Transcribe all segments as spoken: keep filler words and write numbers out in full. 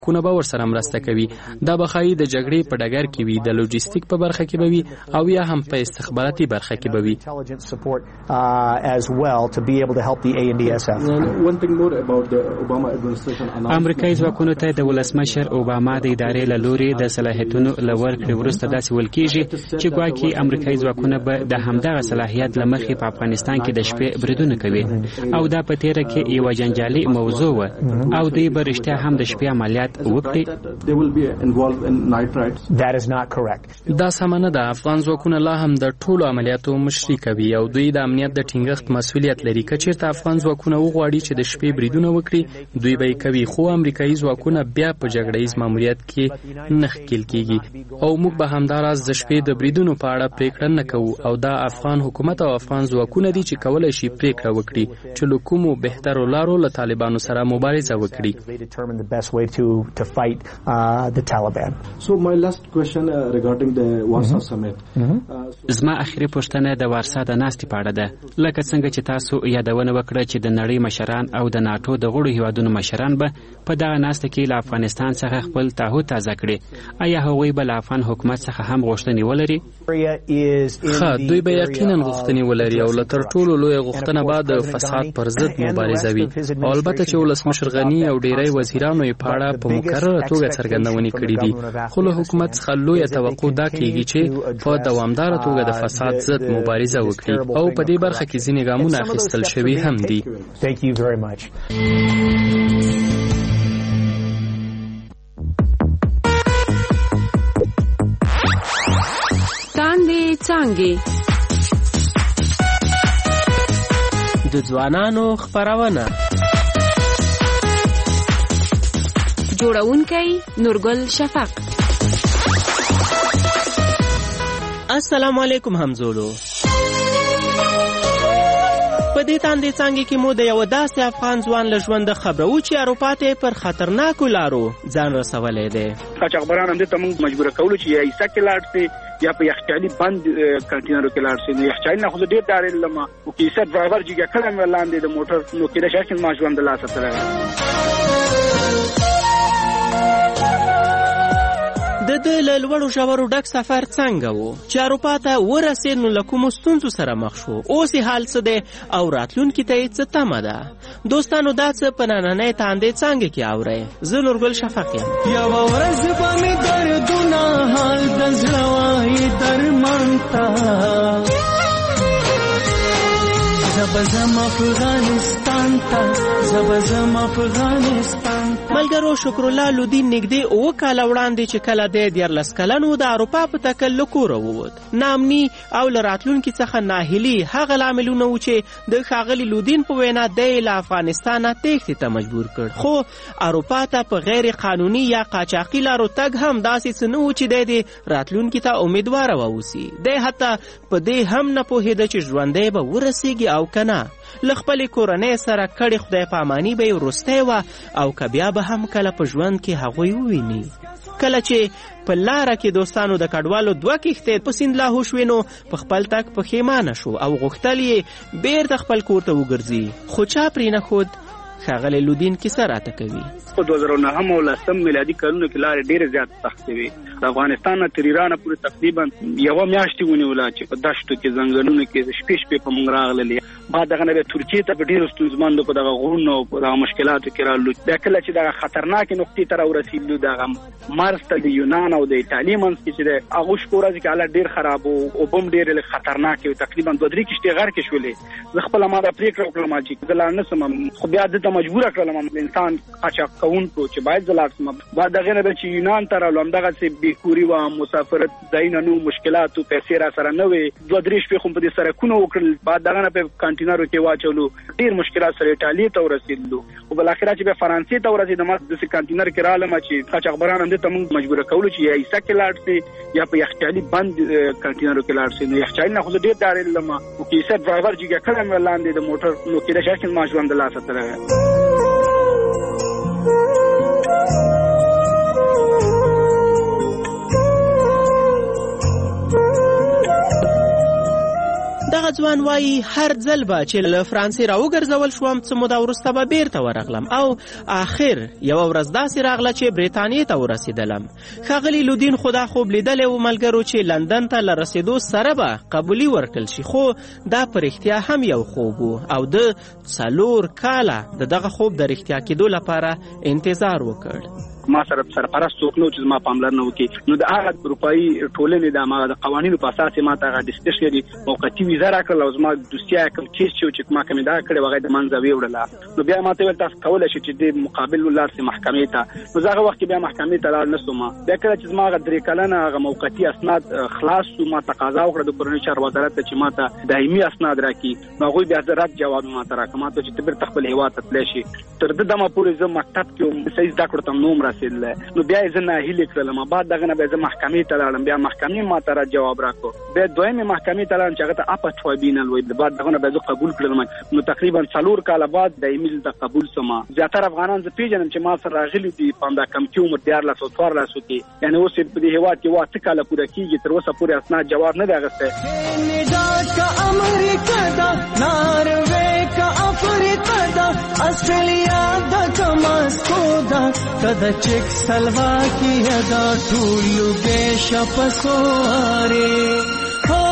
کونه به ورسره مرسته کوي. دا به ښایي د جګړې په ډګر کې وي، د لوجستیک په برخه کې به وي او یا هم په استخباراتي برخه کې به وي. امریکایي ځواکونو ته د ولسمشر اوباما د ادارې له لوري د صلاحیتونو له ورکړې وروسته داسې ویل کېږي چې ګواکې امریکایي ځواکونه به د همدغه صلاحیت له مخې په افغانستان کې د شپې بریدونه کوي او دا په تیره کې یوه جنجالي موضوع وه او دوی به رښتیا هم د شپې عملیات وکړي. دا سمه نه ده. افغان ځواکونه لا هم د ټولو عملیاتو مشري کوي او دوی د امنیت د ټینګښت مسؤلیت لري. که چېرته افغان ځواکونه وغواړي چې د شپې بریدونه وکړي دوی به یې کوي، خو امریکایي ځواکونه بیا په جګړهیز ماموریت کې نه ښکېل کېږي او موږ به همداراز د شپې د بریدونو په اړه پریکړه نه کوو او دا افغان حکومت او افغان ځواکونه دي چې کولی شي پریکړه وکړي چې له کومو بهترو لارو له طالبانو سره مبارزه وکړي. زما اخري پوښتنه د وارسا د ناستې په اړه ده. لکه څنګه چې تاسو یادونه وکړه چې د نړۍ مشران او د ناټو د غړو هیوادونو مشران به په دغه ناسته کې له افغانستان څخه خپل تعهد تازه کړي، آیا هغوی به له افغان حکومت څخه هم غوښتنې ولري؟ ښه، دوی به یقینا غوښتنې ولري او له تر ټولو لویه غوښتنه به د فساد پر ضد مبارزه وي او البته چې ولسمشر غني او ډیری وزیرانو یې په اړه په مکرره توګه څرګندونې کړي دي، خو له حکومت څخه لویه توقع دا کېږي چې په دوامداره توګه د فساد ضد مبارزه وکړي او په دې برخه کې ځینې ګامونه اخیستل شوي هم دي. څانګې څانګې د ځوانانو خپرونه. جوړونکی نورګل شفق. السلام علیکم همزولو. په دې تاندې څانګې کې مو د یو داسې افغان ځوان له ژونده خبرو چې اروپا ته پر خطرناکو لارو ځان رسولی دی. قاچاقبران همدې ته موږ مجبوره کولو چې یا عیسه کې لاړ شي یا په یخچالي بند کنټینرو کې لاړ شي. نو یخچالي نه خو زه ډېر ډارېدلم او که عیسه ډرایور چې کله مې لاندې د موټر نو کېدای شي چې زما ژوند د لاسه تللی. د ده له لوړو ژورو ډک سفر څنګه و چې اروپا ته ورسېد نو له کومو ستونزو سره مخ شو، اوس یې حال څه دی او راتلونکي ته یې څه تمه ده؟ دوستانو دا څه په نننۍ تاندې څانګې کې اورئ. زه نورګل شفق یم. یوه ورځ به مې دردونه حال د زړه وایي درمان ته زبزم افغانستان ته زبزم افغانستان. ملګرو، شکرالله لودین نږدې اوه کاله وړاندې چې کله دی دیارلس کلن و د اروپا په تکل له کوره ووت. ناامني او له راتلونکي څخه ناهیلي هغه لاملونه و چې د ښاغلي لودین په وینا دی له افغانستانه تېښتې ته مجبور کړ. خو اروپا ته په غیر قانوني یا قاچاقي لارو تګ هم داسې څه نه و چې دی د راتلونکي ته امیدواره واوسي. دی حتی په دې هم نه پوهېده چې ژوندی به ورسیږي او که نه. له خپلې کورنۍ سره کړې خدای پاماني به یې وروستی وه او که بیا به هم کله په ژوند کې هغوی وویني. کله چې په لاره کې دوستانو د کډوالو دوه کښتۍ په سیند لاهو شوې نو په خپل تګ پښیمانه شو او غوښتل یې بیرته خپل کور ته وګرځي، خو چا پرې نه ښود. ښاغلی لودین کیسه راته کوي. په دوه زره نهم او لسم میلادي کلونو کې لارې ډېرې زیاتې سختې وې. د افغانستان نه تر ایرانه پورې تقریبا یوه میاشتې ونیوله چې په دشتو کې ځنګلونو کې شپې شپې په موږ راغللې. بعد دغه نه بیا ترکیې ته په ډېرو ستونزمندو په دغه غرونو او په دغه مشکلاتو کې رالو. بیا کله چې دغه خطرناکې نقطې ته راورسېدلو دغه مرز ته د یونان او د ایټالي منځ کې چې دی هغو شپو ورځې کې حالت ډېر خراب و، اوبه هم ډېرې لږ خطرناکې وې، تقریبا دوه درې کښتۍ غرقې شولې. زه خپله ما دا پرېکړه وکړم چې زه لاړ نه شم، خو بیا دلته مجبوره کړلم انسان قاچاق کوونکو چې باید زه لاړ شم. بعد دغې نه بیا چې یونان ته رالو همدغسې بېکوري وه، مسافرت ځایونه نه وو، مشکلات و، پیسې را سره نه وې. دوه درې شپې خو په دې سرکونه وکړل. بعد دغه نه په کانټینرو کې واچولو، ډېر مشکلات سره ایټالي ته ورسېدلو. خو بالاخره چې بیا فرانسې ته ورسېدم داسې کانټینر کې رالم چې قاچاقبران همدې ته موږ مجبوره کولو چې یا عیسه کې لاړ شي یا په یخچالي بند کانټینرو کې لاړ شي. نو یخچالي نه خو زه ډېر ډارېدلم او که عیسه ډرایور چې کله مې لاندې د موټر نو کېدای شي چې زما ژوند د لاسه تللی. دغه ځوان ځوان وایي هر ځل به چې له فرانسې راوګرځول شوم څه موده وروسته به بیرته ورغلم او آخر یوه ورځ داسې راغله چې بریتانیې ته ورسېدلم. ښاغلي لودین خو دا خوب لیدلی و ملګرو چې لندن ته له رسېدو سره به قبولي ورکړل شي، خو دا په رښتیا هم یو خوب و او د څلور کاله د دغه خوب د رښتیا کېدو لپاره انتظار وکړ. ما سره سرپرست څوک نو چې زما پاملرنه وکړي، نو د هغه اروپایي ټولنې د ما د قوانینو په اساس ما ته هغه ډسپیشلي موقتي ویزه راکړل او زما دوستیا کوم کیس چې ما کومې دا کړې وغه د منځه ویوړله. نو بیا ما ته ویل تاسو کولی شئ چې د مقابل ولار سي محکمې ته. نو هغه وخت بیا محکمې ته لاړ نسوم. بیا کله چې زما هغه درې کلنه هغه موقتي اسناد خلاص شو، ما تقاضا وکړه د کورنۍ چارو وزارت ته چې ما ته دایمي اسناد راکړي. نو هغوی بیا زه رد جواب ما ته راکړه، ما ته چې ته بیرته خپل هېواد ته تللی شي. تر دې دمه پورې زه مکتب کې وم، صحیح زده کړو ته نوم رسېدلی. نو بیا زه ناهیلې کړلم. بعد دغه نه بیا زه محکمې ته لاړم، بیا محکمې ما ته رد جواب راکړو. بیا دویمې محکمې ته لاړم چې هغه ته اپا ټرایبیونل وایي. بعد دغه نه بیا زه قبول کړلم. نو تقریبا څلور کاله بعد دایمي دلته قبول شوم. زیاتره افغانان زه پیژنم چې ما سره راغلي دي په همدا کمکي عمر دیارلس او څوارلسو کې، یعنې اوس یې په دې هېواد کې اووه اته کاله پوره کېږي، تر اوسه پورې اسناد جواب نه دی اخیستی. آسټرالیا د کماسکو دا کده چک سلواکیه دا ټولو به شپسواره هو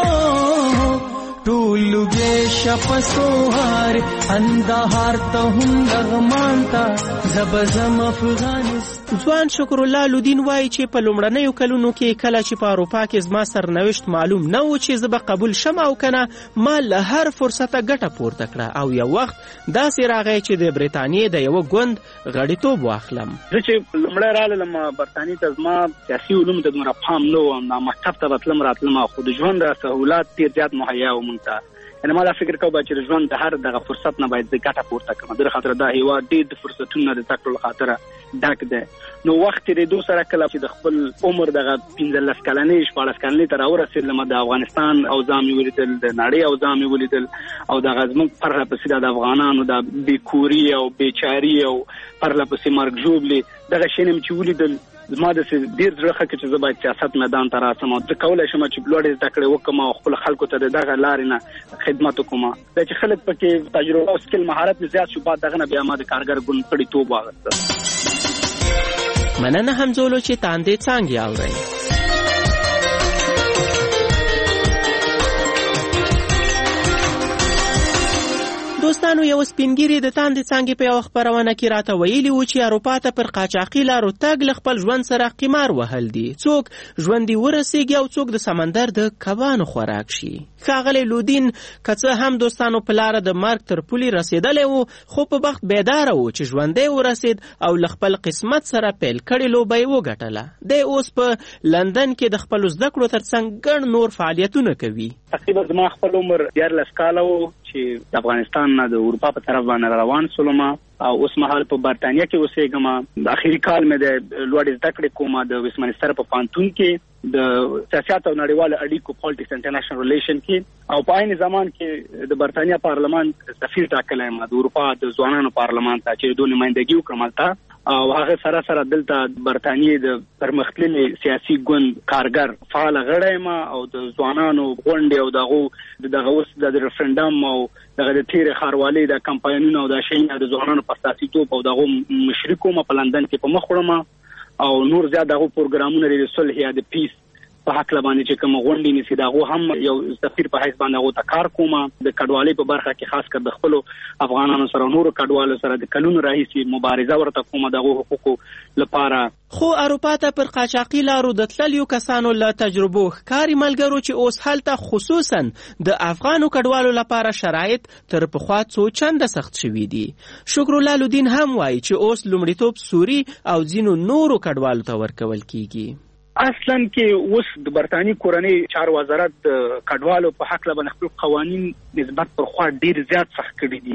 ټولو به شپسواره اندهار ته هم لغمانتا زبزم افغانستان. ځوان شکر الله لودین وایي چې په لومړنیو کلونو کې کله چې په اروپا کې زما سرنوشت معلوم نه و چې زه به قبول شم او کنه، ما له هر فرصته ګټه پورته کړه او یو وخت داسې راغی چې د بریتانیې د یوه ګوند غړیتوب واخلم. زه چې لومړی رالم برطانیې ته زما سیاسي علومو ته دومره پام نه و، مکتب ته به تلم راتلم، خو د ژوند سهولات ډېر زیات مهیا و مونږ ته. یعنې ما دا فکر کوم چې د ژوند د هر دغه فرصت نه باید زه ګټه پورته کړم. د دې خاطر دا هېواد ډېر د فرصتونو د زده کړو له خاطره ډک دی. نو وخت تېرېدو سره کله چې د خپل عمر دغه پنځلس کلنۍ شپاړس کلنۍ ته راورسېدلم، د افغانستان اوضاع مې ولیدل، د نړۍ اوضاع مې ولیدل او دغه زموږ پرله پسې د افغانانو د بېکوري او بېچاري او پرله پسې مرګ ژوبلې دغه شیان مې چې ولیدل، زما داسې ډېر زړه ښه کړ چې زه باید سیاست میدان ته راسم او زه کولی شم چې لوړې زده کړې وکړم او خپلو خلکو ته د دغه لارې نه خدمت وکړم. دا چې خلک پکې تجربه او سکل مهارت مې زیات شو، بعد دغه نه بیا ما د کارګر ګوند غړیتوب واخیسته. مننه همزولو چې تاندې څانګې اورئ. دوستانو، یو سپینګیري د تاندې څانګې په یوه خپرونه کې راته ویلي و چې اروپا ته پر قاچاقي لارو تګ له خپل ژوند سره قمار وهل دي، څوک ژوندي ورسیږي او څوک د سمندر د کبانو خوراک شي. ښاغلی لودین که څه هم دوستانو په لاره د مرګ تر پولې رسېدلی و، خو په بخت بیداره و چې ژوندی ورسېد او له خپل قسمت سره پیل کړې لوبه یې وګټله. دی اوس په لندن کې د خپلو زده کړو تر څنګ ګڼ نور فعالیتونه کوي. تقریبا زما خپل عمر دیارلس کاله و چې د افغانستان نه د اروپا په طرف باندې روان شولم او اوس مهال په برطانیه کې اوسېږم. د اخري کال مې د لوړې زده کړې کوم د ویسمنسټر په پوهنتون کې د سیاست او نړیوالو اړیکو پالیټکس انټرنیشنل ریلیشن کې، او په عین زمان کې د برطانیه پارلمان سفیر ټاکلی یم د اروپا د ځوانانو پارلمان ته چې دوی نمایندګي وکړم هلته. او هغه سره سره دلته برطانیې د پرمختللي سیاسي ګوند کارګر فعاله غړی یم او د ځوانانو غونډې او دغو دغه اوس د ریفرنډم او دغه د تیرې ښاروالۍ د کمپاینونو او د شیانو د ځوانانو په سیاسیتوب او دغو مشري کوم په لندن کې په مخ وړم او نور زیات دغه پروګرامونه لري د صلح یا د پیس په حق باندې چې کوم غونډې نیسي دغه هم یو سفیر په حیث باندې هغه ته کار کوم. د کډوالۍ په برخه کې خاص کر د خپل افغانانو سره نور کډوالو سره د کلونو راهیسي مبارزه ورته کوم دغه حقوقو لپاره. خو اروپا ته پر قاچاقي لارو د تللیو کسانو له تجربو ښکاري ملګرو چې اوس هلته خصوصا د افغانو کډوالو لپاره شرایط تر پخوا څو چنده سخت شوي دي. شکر الله لودین هم وایي چې اوس لومړیتوب سوري او ځینو نورو کډوالو ته ورکول کیږي. اصلا کې اوس د برطانیې کورنۍ چارو وزارت د کډوالو په حق باندې خپل قوانین نسبت پر خوا ډیر زیات سخت کړي دي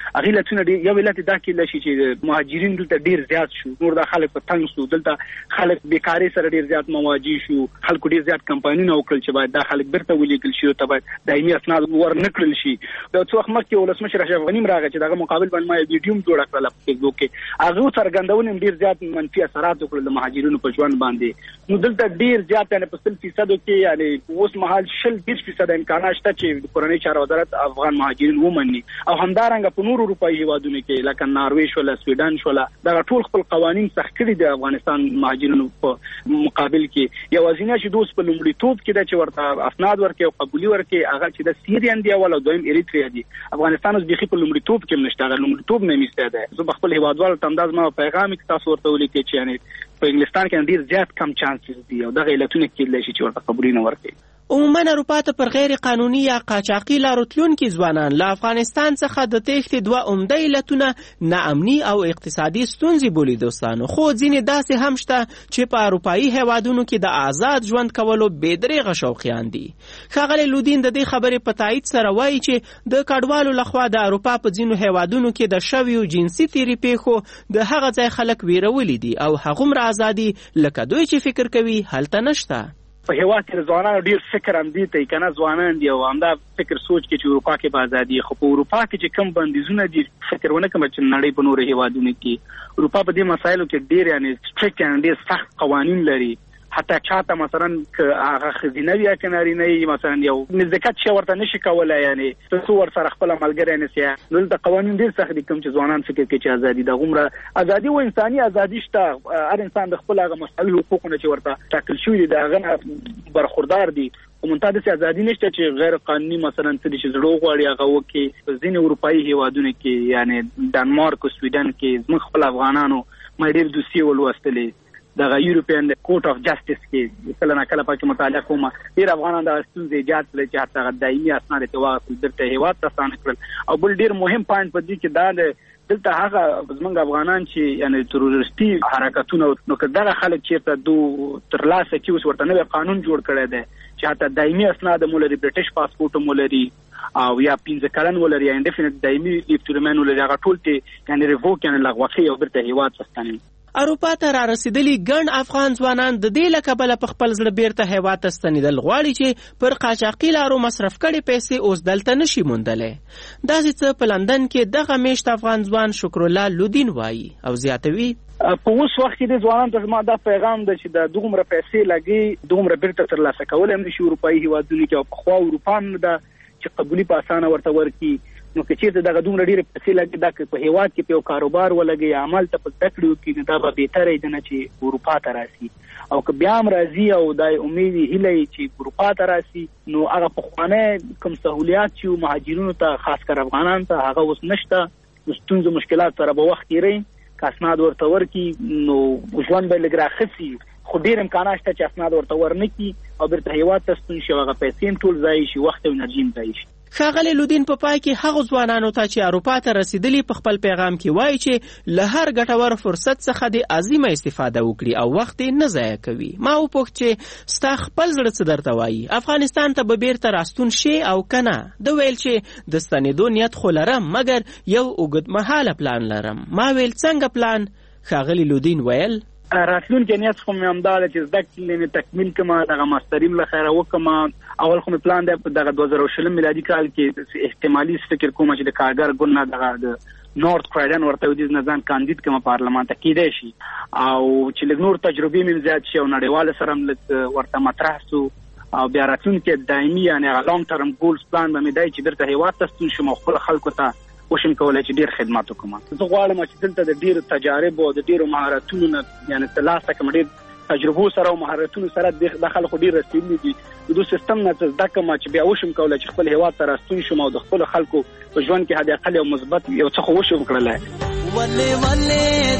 هغه لته یو علت دا کې لشي چې مهاجرین دلته ډیر زیات شو نور د خلک په تنګ شو دلته خلک بیکاری سره ډیر زیات مواجه شو خلکو ډیر زیات کمپاینونه وکړل چې باید دا خلک بیرته ولیکل شي او ته دایمي اسناد ورنکړل شي دا څو وخت مخکې ولسمشر اشرف غنی راغی چې دغه مقابل باندې ما ویډیو جوړ کړل په فیسبوک کې هغه څرګندونه ډیر زیات منفي اثرات وکړل د مهاجرینو په ژوند باندې نو دلته ډیر زیات یعنی په سل فیصد کې یعنی اوس مهال شل بیس فیصد امکانات شته چې کورنۍ چارو وزارت افغان مهاجرین ومني او همدارنګه په نورو اروپایي هیوادونو کې لکه ناروې شو له سویډن شو له دا ټول خپل قوانين سخت کړي د افغانستان مهاجرینو په مقابل کې یوازینی چې دوی په لومړي توپ کې د چورته اسناد ورکې او قبولي ورکې هغه چې د سیریان دی او دویم اریتریا دی افغانستان اوس بيخي په لومړي توپ کې نشته هغه لومړي توپ نه میسته ده زه خپل هیوادوالو ته انداز ما پیغام کې تاسو ورته ولیکئ چې یعنی په انګلستان کې ډیر زیات کم چانسز دي او دغه علتونه کېدلی شي چې ورته قبولي نه ورکړي عموما اروپا ته پر غیر قانوني یا قاچاقي لارو تلونکي ځوانان له افغانستان څخه د تېښتې دوه عمده علتونه ناامني او اقتصادي ستونزې بولي دوستانو خو ځینې داسې هم شته چې په اروپایي هیوادونو کې د آزاد ژوند کولو بېدریغه شوقیان دي ښاغلی لودین د دې خبرې په تایید سره وایي چې د کډوالو لخوا د اروپا په ځینو هیوادونو کې د شویو جنسي تیري پیښو د هغه ځای خلک ویرولي دي او هغومره ازادي لکه دوی چې فکر کوي هلته نشته په هیواد کې ځوانانو ډیر فکر هم دي ته کنه ځوانان دی او همدا فکر سوچ کې چې اروپا کې به ازادي خو په اروپا کې چې کم بندیزونه دي فکر ونه کوم چې نړۍ په نورو هیوادونو کې اروپا په دې مسایلو کې ډیر یعنی سټریکټ یعنی ډیر سخت قوانین لري حتی چاته مثلا که هغه خزینه یا کناري نه مثلا یو نزدېکت شي ورته نشي کولای یعنی څو ور سره خپل عملګری نه سي نو د قوانین ډیر سخت دي کوم چې ځوانان فکر کوي چې ازادي د غومره ازادي او انساني ازادي شته هر انسان د خپل هغه مسایل حقوقونه چې ورته ټاکل شوی دي دا غن برخوردار دي او منتها د ازادي نشته چې غیر قانوني مثلا څه دي چې زړه غواړي هغه وکي ځینې اروپایي هیوادونو کې یعنی ډنمارک او سویډن کې زموږ خپل افغانانو مې ډیر دوسیه ولوستلې د یورپین کورټ اف جسټس کې کله نه کله پکې مطالعه کوم ډیر افغانان د ستونزې ایجاد کړي چې حتی دایمي اسناد ته واغ درته هیواد ته ستانه کړل او بل ډیر مهم پوینټ په دې کې دا د دلته هغه زمونږ افغانان چې یعنی تروریستي حرکتونه نو کله خلک چې ته دو تر لاسه کې اوس ورته نوې قانون جوړ کړی دی چې حتی دایمي اسناد مولري برټش پاسپورت مولري او یا پنځه کلن ولري یا انډیفینټ دایمي لیف ټو ریمین ولري هغه ټول ته یعنی ریووک یعنی لغوه او برته هیواد ستانه اروپا ته را رسیدلي ګڼ افغان ځوانان د دې له کبله په خپل زړه بیرته هیواد ته ستنېدل غواړي چې پر قاچاقي لارو مصرف کړي پیسې اوس دلته نشي موندلی داسې څه په لندن کې دغه میشت افغان ځوان شکرالله لودین وایي او زیاتوي په اوس وخت کې د ځوانانو ته زما دا پیغام دی چې د دومره پیسې لګي دومره بیرته ترلاسه کولی هم نشي اروپایي هیوادونو کې او پخوا اروپا هم ده چې قبولي په اسانه ورته ورکړي نو که چیرته دغه دومره ډیره پیسې لګي دا په هیواد کې په کاروبار ولګي عمل ته په تکړو کې دا به بهتره دی نه چې اروپا ته راسي او که بیا هم راځي او د امید هیله چې اروپا ته راسي نو هغه په خوانه کوم سہولیات چې مهاجرینو ته خاص کر افغانان ته هغه اوس نشته ستونزې مشکلات سره به وخت یې کاسناد ورته ورکی نو ژوند به لګ راخسي خو ډیر امکانات شته چې اسناد ورته ورنکي او برته هیواد ته ستون شي هغه پیسې ټول ځای شي وخت او انرژي ځای شي ښاغلی لودین په پای کې هغو ځوانانو ته چې اروپا ته رسیدلي په خپل پیغام کې وایي چې له هر ګټور فرصت څخه د عظیمه استفاده وکړي او وخت یې نه ضایع کوي ما وپوښت چې ستا خپل زړه څه درته وایي افغانستان ته به بیرته راستون شي او که نه ده ویل چې د ستنېدو نیت خو لرم مګر یو اوږدمهاله پلان لرم ما ویل څنګه پلان ښاغلی لودین ویل راتلونکي نیت خو مې همدا ده چې زده کړې مې تکمیل کړم دغه ماستریم له خیره وکړم اول خو مې پلان دی په دغه دوه زره شلم میلادي کال کې احتمالي فکر کوم چې د کارګر ګوند نه دغه د نورث کرایډن ورته ودیز نه ځان کاندید کړم پارلمان ته کېدی شي او چې لږ نور تجربې مې زیات شي او نړیواله سره هم ورته مطرح سو او بیا راتلونکي دایمي یعنې هغه لانګ ټرم ګولز پلان به مې دی چې بیرته هیواد ته ستون شم او خپلو خلکو ته وشم کولای چې ډیر خدمات وکړم زه غواړم چې دلته د ډیرو تجارب او د ډیرو مهارتونو نه یعنی ترلاسه کړم ډیر تجربو سره او مهارتونو سره د خلکو ډیر رسېدلي دي د دوی سیستم نه زده کړم چې بیا وشم کولای چې خپل هیواد ته راستون شم او د خپلو خلکو په ژوند کې حد اقل یو مثبت یو څه خو وشم کړلی ولې ولې دا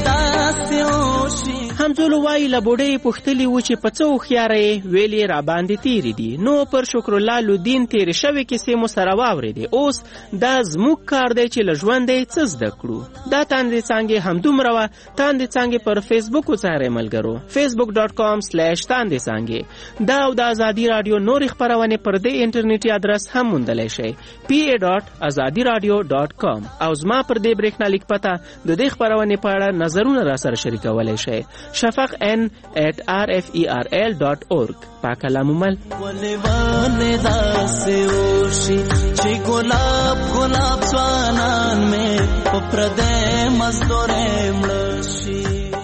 همزولو وایي له بوډۍ پوښتلي و چې په څه هوښیاره یې ویل یې راباندې تېرې دي. نو پر شکرالله لودین تېرې شوې کیسې مو سره واورېدې. اوس دا زموږ کار دی چې له ژونده یې څه زده کړو. دا تاندې څانګې همدومره وه. تاندې څانګې پر فیسبوک وڅارئ ملګرو، فیسبوک ډاټ کام سلیش تاندې څانګې. دا او د ازادي راډیو نورې خپرونې پر دې انټرنیټي ادرس هم موندلی شئ، پی ای ډاټ ازادي راډیو ډاټ کام. او زما پر دې برېښنالیک پته د دې خپرونې په اړه نظرونه را سره شریکولی شئ. شفق ان ایٹ آر ایف ای آر ایل ډاټ اورګ. پاکه لامومل ولې داسې وشي چې ګلاب ګلاب ځوانان مې په پردې مزدورې مړه شي.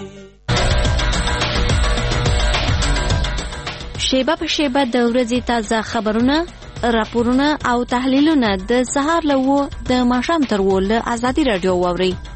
شیبه په شیبه د ورځې تازه خبرونه، راپورونه او تحلیلونه د سهار له اوه د ماښام تر اووه له ازادي راډیو واورئ.